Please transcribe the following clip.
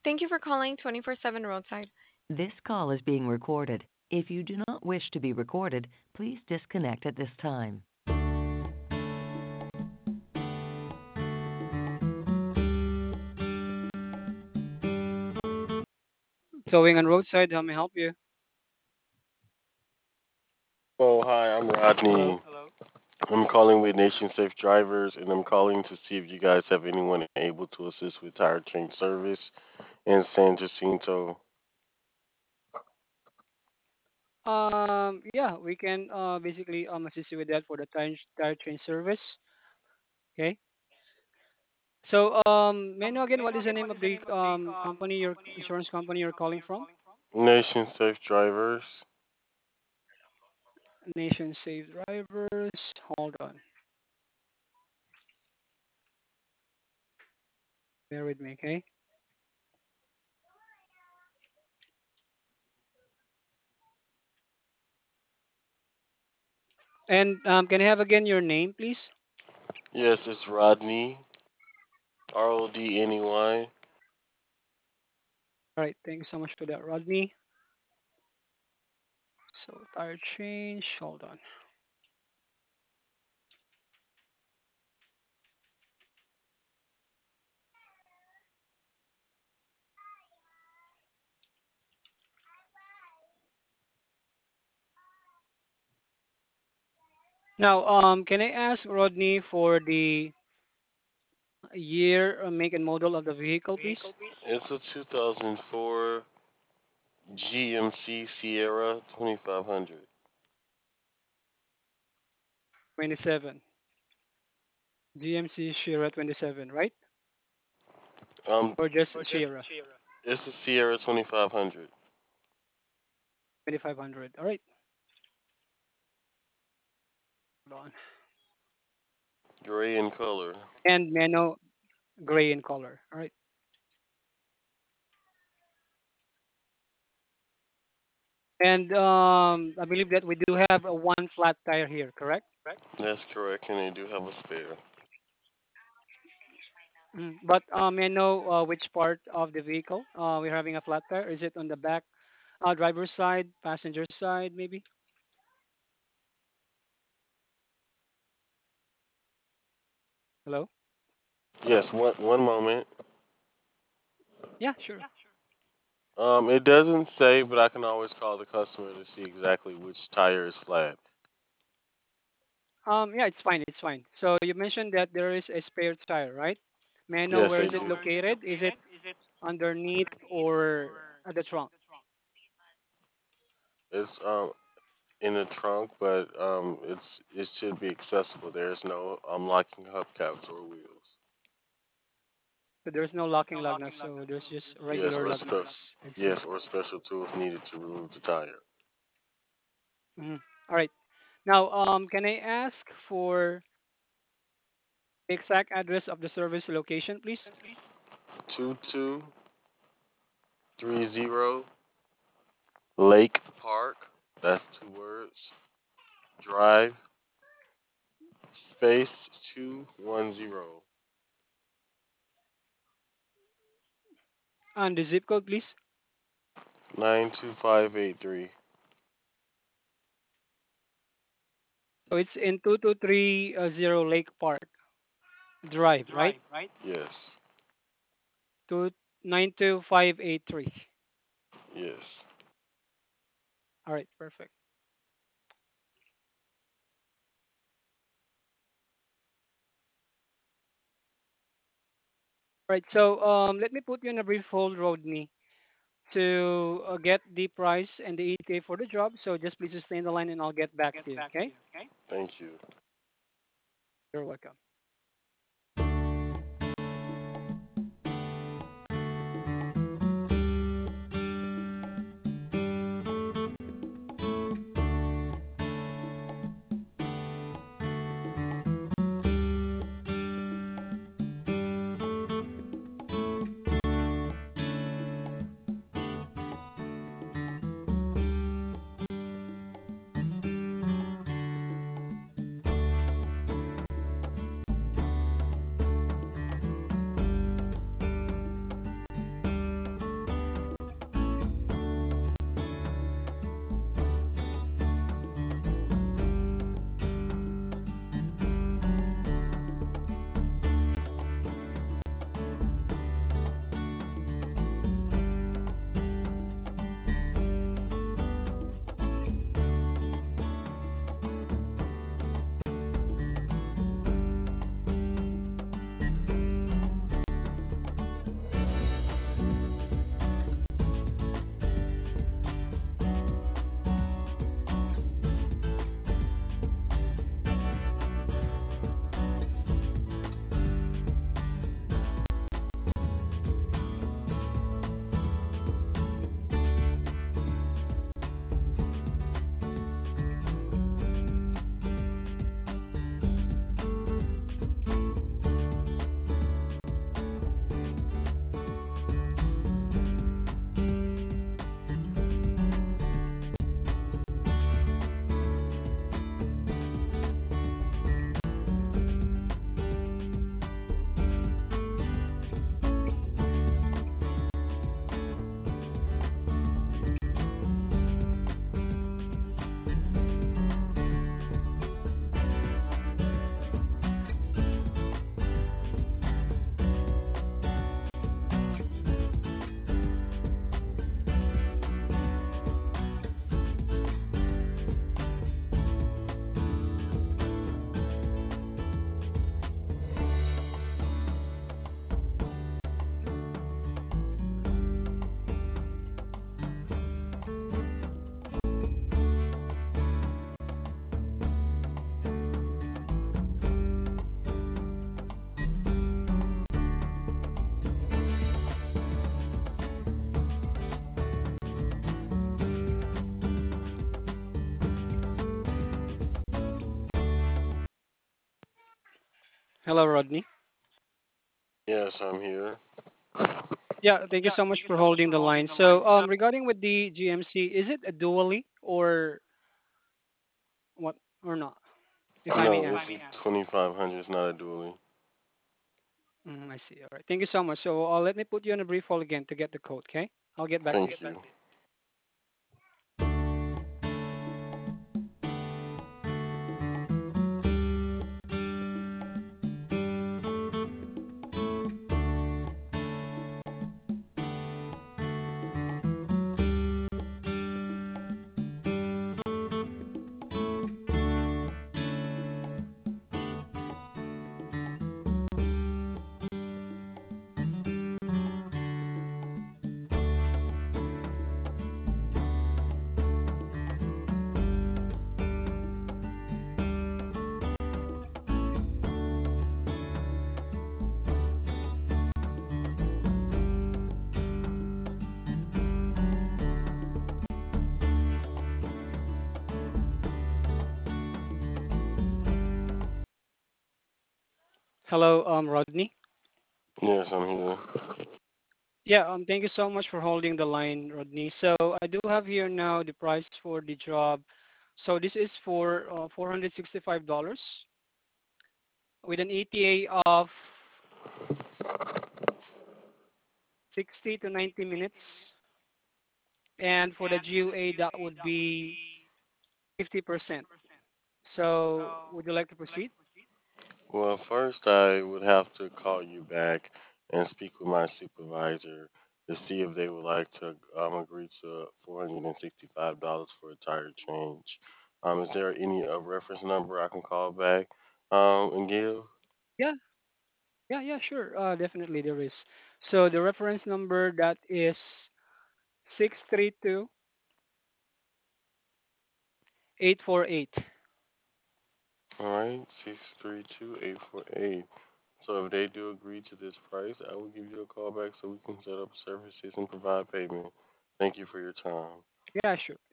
Thank you for calling 24/7 Roadside. This call is being recorded. If you do not wish to be recorded, please disconnect at this time. Towing on roadside, how may I help you? Oh, hi, I'm Hello. Rodney. I'm calling with Nation Safe Drivers, and I'm calling to see if you guys have anyone able to assist with tire change service in San Jacinto. Yeah, we can basically assist you with that for the tire change service. Okay. So may I know again what is the name of the company, your insurance company you're calling from? Nation Safe Drivers. Nation Safe Drivers. Hold on, bear with me, okay? And can I have again your name, please? Yes, it's Rodney. Rodney. All right, thank you so much for that, Rodney. So tire change. Hold on. Now, can I ask Rodney for the year, make, and model of the vehicle, please? It's a 2004 GMC Sierra 2500. 27. GMC Sierra 27, right? Um, Or just Sierra it's a Sierra 2500, 2500. All right. Hold on. gray in color. And Mano gray in color. All right. And I believe that we do have a one flat tire here, correct? That's correct, and they do have a spare. But may I know which part of the vehicle we're having a flat tire? Is it on the back, driver's side, passenger side, maybe? Hello? Yes, one moment. Yeah, sure. It doesn't say, but I can always call the customer to see exactly which tire is flat. Yeah, it's fine. It's fine. So you mentioned that there is a spare tire, right? May I know Yes, where they is it do. located? Is it underneath or at the trunk? It's in the trunk, but it should be accessible. There's no locking hubcaps or wheels. So there's no locking lug nuts, so there's just Yes, regular or lug nuts. I see. yes, or special tools needed to remove the tire. Mhm. All right. Now, can I ask for the exact address of the service location, please? 2230 Lake Park. That's two words. Drive space 210. And the zip code, please. 92583. So it's in 2230 Lake Park Drive, right? Yes, 292583. yes. All right, perfect. All right, so let me put you on a brief hold, Rodney, to get the price and the ETA for the job. So just please stay in the line and I'll get back to you, okay? Thank you. You're welcome. Hello, Rodney. Yes, I'm here. Yeah, thank you so much for holding the line. So, regarding with the GMC, is it a dually or what or not? If I may No, ask. it's a 2500. It's not a dually. I see. All right. Thank you so much. So, let me put you on a brief hold again to get the code. Okay. I'll get back to you. Thank you. Hello, Rodney. Yes, I'm here. Yeah. Thank you so much for holding the line, Rodney. So, I do have here now the price for the job. So, this is for $465 with an ETA of 60 to 90 minutes, and for the GUA that would be 50%. So, would you like to proceed? Well, first I would have to call you back and speak with my supervisor to see if they would like to agree to $465 for a tire change. Is there any reference number I can call back and give? Yeah, yeah, sure. Definitely there is. So the reference number that is 632848. All right, 632-848. So if they do agree to this price, I will give you a call back so we can set up services and provide payment. Thank you for your time. Yeah, sure.